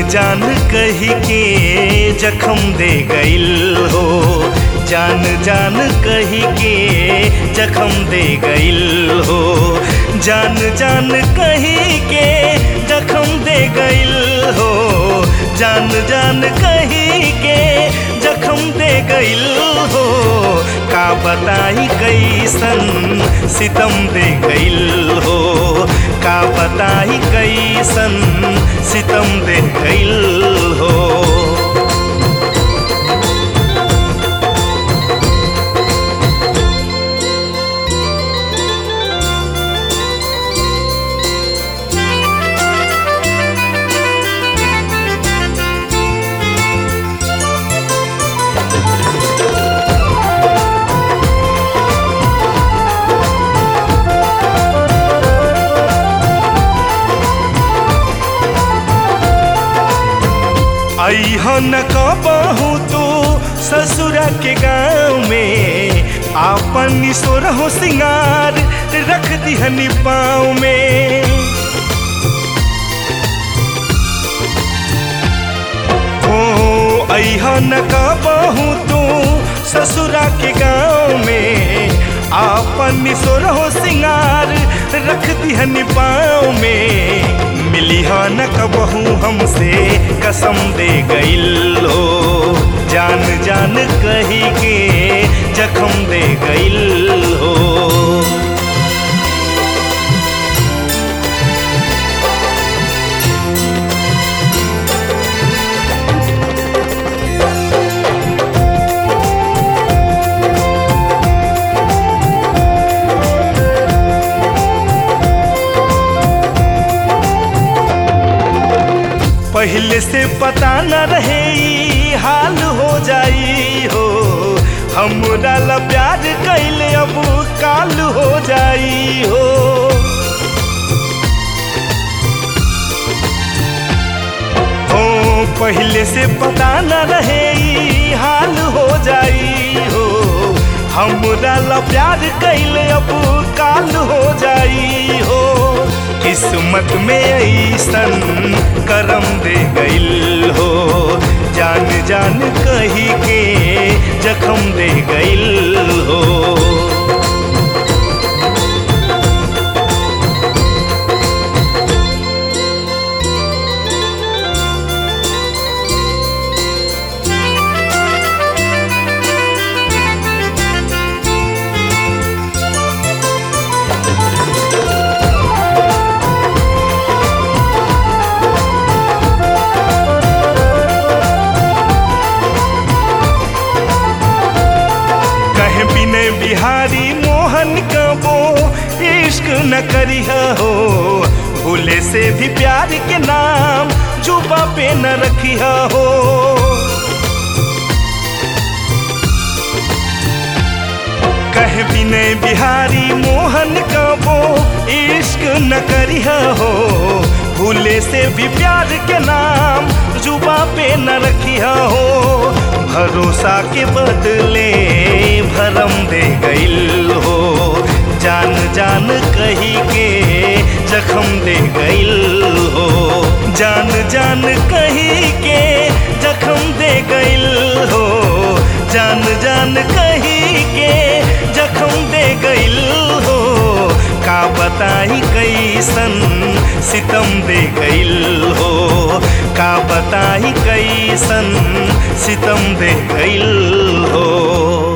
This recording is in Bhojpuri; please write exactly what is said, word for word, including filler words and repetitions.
जान कही के जख्म दे गइल हो, जान जान कही के जख्म दे गइल हो, जान जान कही के जख्म दे गइल हो, जान जान कही के जख्म दे गइल हो। का बताई कैसन सितम दे गइल हो, का बताई कैसन सितम दे गइल हो। अइहन कबहू तू ससुरा के गाँव में, आपन सोरहो सिंगार रख दिहनी पाँव में। ओ अइहन कबहू तू ससुरा के गाँव में, आपन सोरहो सिंगार रख दिहनी पाँव में। मिली हा न कबहू हमसे कसम दे गइल हो, जान जान कही के जख्म दे गइल हो। पहले से पता न रहे ई हाल हो जाई हो, हमरा ला प्यार कैले अब काल हो जाई हो। ओ पहले से पता न रहे ई हाल हो जाई हो, हमरा ला प्यार कैले अब काल हो जाई हो। किस्मत में ऐसन करम दे गइल हो, जान जान कही के जख्म दे गइल हो। बिहारी मोहन कबो इश्क न करिहा हो, भूले से भी प्यार के नाम जुबा पे न रखिहा हो। कह विनय बिहारी मोहन कबो इश्क न करिहा हो, भूले से भी प्यार के नाम जुबा पे न रखिहा हो। भरोसा के बदले भरम दे गइल हो, जान जान कही के जख्म दे गइल हो, जान जान कही के जख्म दे गइल हो, जान जान कही के जख्म दे गइल हो। का बताई कैसन सितम दे गइल हो, का बताई कैसन सितम दे गइल हो।